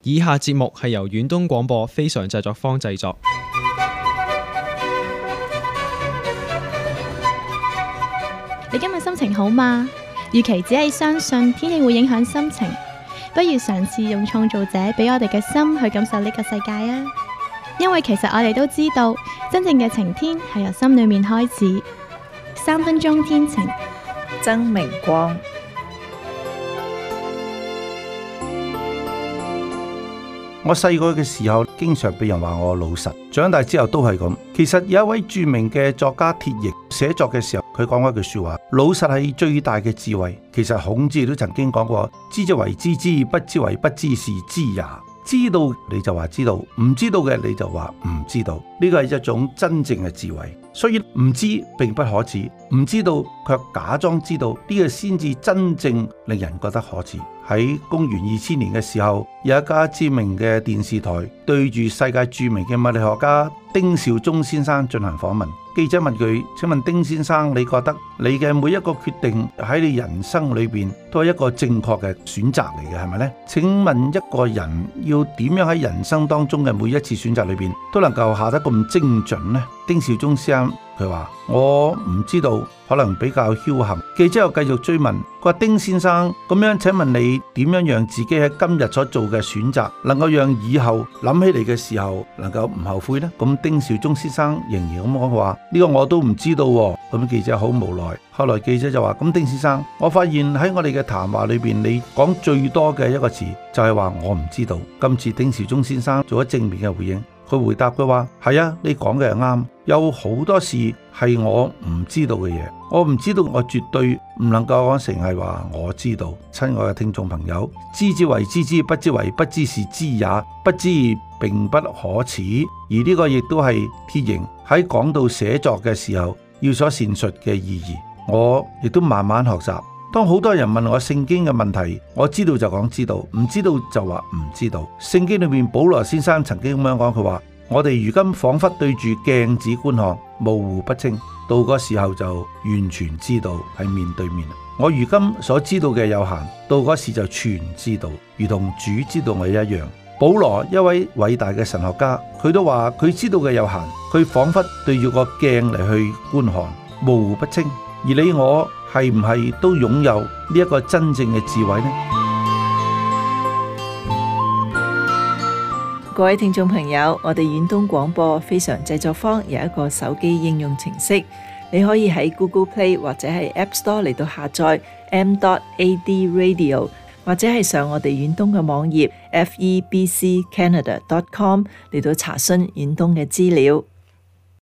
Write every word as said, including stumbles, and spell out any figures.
以下節目係由遠東廣播非常製作坊製作。 你今日心情好嗎？與其只係相信天氣會影響心情，不如嘗試用創造者俾我哋嘅心去感受呢個世界啊！因為其實我哋都知道，真正嘅晴天係由心裏面開始。三分鐘天晴， 曾明光。 我細個嘅時候，經常被人話我老實，長大之後都係咁。其實有一位著名嘅作家鐵翼寫作嘅時候，佢講過一句說話：老實係最大嘅智慧。其實孔子都曾經講過：知之為知之，不知為不知，是知也。知道你就話知道，唔知道嘅你就話唔知道。呢個係一種真正嘅智慧。所以唔知並不可恥，唔知道卻假裝知道，呢個先至真正令人覺得可恥。喺公元二千年嘅時候，有一家知名嘅電視台對住世界著名嘅物理學家丁肇中先生進行訪問。記者問佢：請問丁先生，你覺得你嘅每一個決定喺你人生裏邊都係一個正確嘅選擇嚟嘅，係咪呢？請問一個人要點樣喺人生當中嘅每一次選擇裏邊都能夠下得咁精準呢？丁肇中先生佢話：我唔知道，可能比較僥倖。記者又繼續追問，佢話：丁先生，咁樣請問你點樣讓自己喺今日所做嘅選擇能夠讓以後諗起嚟嘅時候能夠唔後悔呢？咁丁肇中先生仍然咁講，佢話：呢個我都唔知道喎。咁記者好無奈。後來記者就話：咁丁先生，我發現喺我哋嘅談話裏邊，你講最多嘅一個詞就係話我唔知道。今次丁肇中先生做咗正面嘅回應。佢回答佢話：係啊，你講嘅係啱，有好多事係我唔知道嘅嘢，我唔知道，我絕對唔能夠講成係話我知道。親愛嘅聽眾朋友，知之為知之，不知為不知，是知也。不知並不可恥，而呢個亦都係鐵營喺講到寫作嘅時候要所闡述嘅意義。我亦都慢慢學習。當好多人問我聖經嘅問題，我知道就講知道，唔知道就話唔知道。聖經裏面保羅先生曾經咁樣講，佢話：我哋如今仿佛對住鏡子觀看，模糊不清，到嗰時候就完全知道，係面對面。我如今所知道嘅有限，到嗰時就全知道，如同主知道我一樣。保羅一位偉大嘅神學家，佢都話佢知道嘅有限，佢仿佛對住個鏡嚟去觀看，模糊不清。而你我係唔係都擁有呢一個真正嘅智慧呢？ 各位聽眾朋友，我哋遠東廣播非常製作坊有一個手機應用程式，你可以喺 Google Play 或者係 App Store 嚟到下載 m dot a d radio， 或者係上我哋遠東嘅網頁 f e b c canada dot com 嚟到查詢遠東嘅資料。